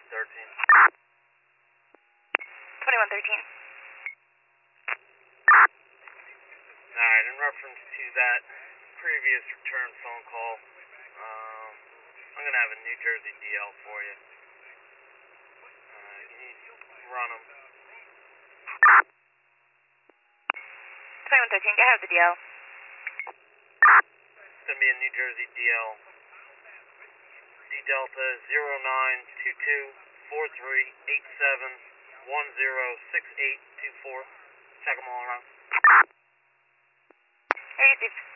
2113. Alright, in reference to that previous return phone call, I'm going to have a New Jersey DL for you. You run them. 2113, I have the DL. It's going to be a New Jersey DL. D Delta 09224387106824. Check them all around. Hey, Steve.